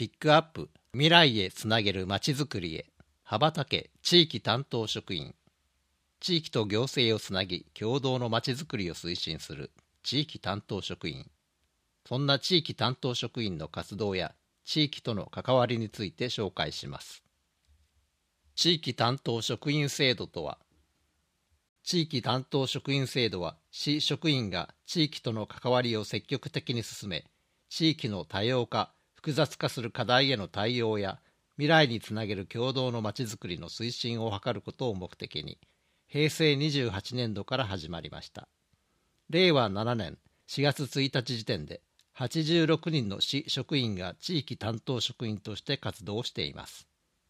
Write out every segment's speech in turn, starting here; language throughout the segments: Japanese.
ピックアップ、未来へつなげるまちづくりへ、羽ばたけ地域担当職員。地域と行政をつなぎ、共同のまちづくりを推進する地域担当職員。そんな地域担当職員の活動や地域との関わりについて紹介します。地域担当職員制度とは、地域担当職員制度は、市職員が地域との関わりを積極的に進め、地域の多様化、複雑化する課題への対応や、未来につなげる共同のまちづくりの推進を図ることを目的に、平成28年度から始まりました。令和7年4月1日時点で、86人の市職員が地域担当職員として活動しています。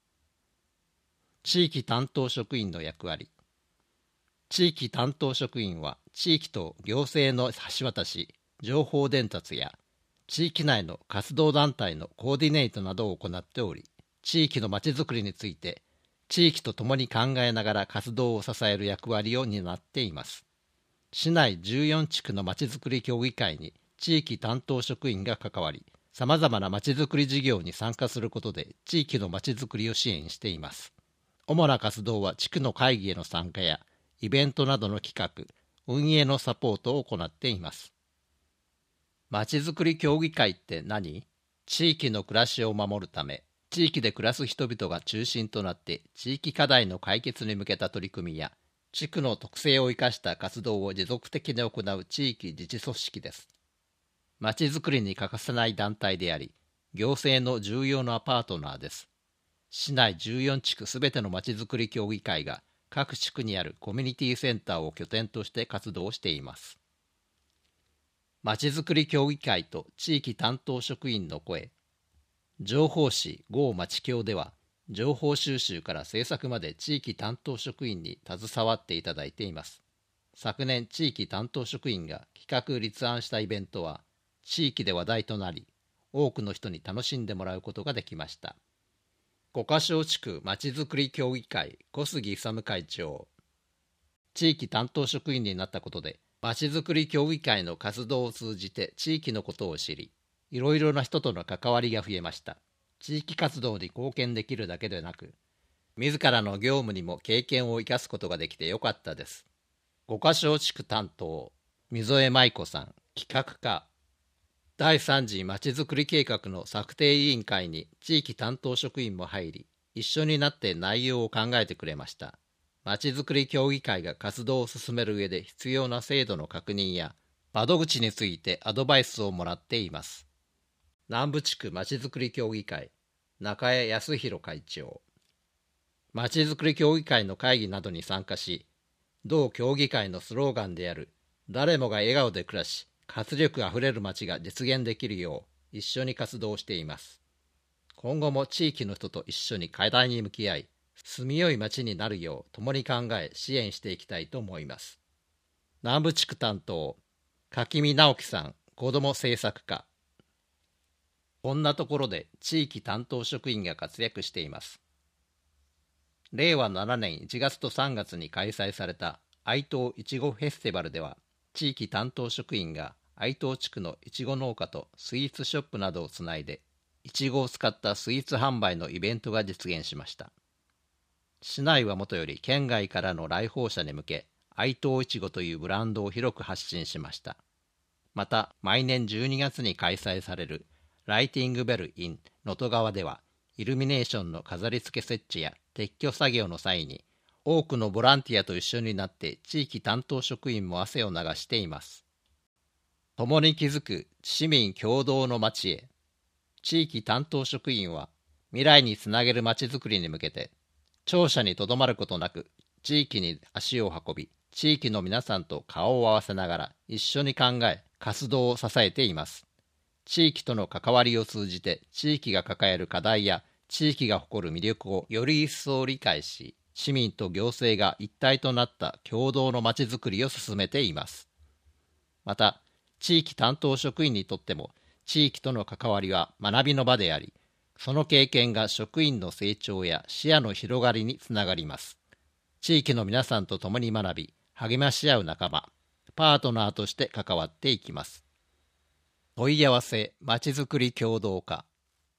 地域担当職員の役割。地域担当職員は地域と行政の橋渡し、情報伝達や地域内の活動団体のコーディネートなどを行っており、地域のまちづくりについて地域と共に考えながら活動を支える役割を担っています。市内14地区のまちづくり協議会に地域担当職員が関わり、さまざまなまちづくり事業に参加することで地域のまちづくりを支援しています。主な活動は地区の会議への参加やイベントなどの企画、運営のサポートを行っています。まちづくり協議会って何？地域の暮らしを守るため、地域で暮らす人々が中心となって地域課題の解決に向けた取り組みや、地区の特性を生かした活動を持続的に行う地域自治組織です。まちづくりに欠かせない団体であり、行政の重要なパートナーです。市内14地区すべてのまちづくり協議会が、各地区にあるコミュニティセンターを拠点として活動しています。まちづくり協議会と地域担当職員の声。情報誌 GO まちきょうでは、情報収集から制作まで地域担当職員に携わっていただいています。昨年、地域担当職員が企画立案したイベントは、地域で話題となり、多くの人に楽しんでもらうことができました。五箇荘地区まちづくり協議会小杉勇会長。地域担当職員になったことで、まちづくり協議会の活動を通じて地域のことを知り、いろいろな人との関わりが増えました。地域活動に貢献できるだけでなく、自らの業務にも経験を生かすことができてよかったです。五箇荘地区担当、溝江舞子さん、企画課。第3次まちづくり計画の策定委員会に地域担当職員も入り、一緒になって内容を考えてくれました。まちづくり協議会が活動を進める上で必要な制度の確認や窓口についてアドバイスをもらっています。南部地区まちづくり協議会、中江康弘会長。まちづくり協議会の会議などに参加し、同協議会のスローガンである誰もが笑顔で暮らし、活力あふれる街が実現できるよう一緒に活動しています。今後も地域の人と一緒に課題に向き合い、住みよい街になるよう共に考え支援していきたいと思います。南部地区担当、柿見直樹さん、子ども政策課。こんなところで地域担当職員が活躍しています。令和7年1月と3月に開催された愛東いちごフェスティバルでは、地域担当職員が愛東地区のいちご農家とスイーツショップなどをつないで、いちごを使ったスイーツ販売のイベントが実現しました。市内はもとより県外からの来訪者に向け、愛東いちごというブランドを広く発信しました。また、毎年12月に開催されるライティングベル in 能登川では、イルミネーションの飾り付け設置や撤去作業の際に、多くのボランティアと一緒になって地域担当職員も汗を流しています。共に築く市民共同の街へ。地域担当職員は未来につなげる街づくりに向けて、庁舎にとどまることなく地域に足を運び、地域の皆さんと顔を合わせながら一緒に考え、活動を支えています。地域との関わりを通じて地域が抱える課題や地域が誇る魅力をより一層理解し、市民と行政が一体となった共同のまちづくりを進めています。また、地域担当職員にとっても、地域との関わりは学びの場であり、その経験が職員の成長や視野の広がりにつながります。地域の皆さんと共に学び、励まし合う仲間、パートナーとして関わっていきます。問い合わせまちづくり協同課。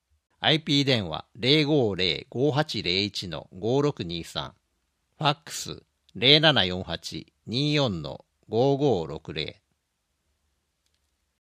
IP 電話 050-5801-5623、ファックス 0748-24-5560、